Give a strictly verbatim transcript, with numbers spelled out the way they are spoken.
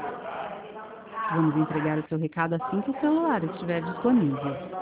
Vamos entregar o seu recado assim que o celular estiver disponível.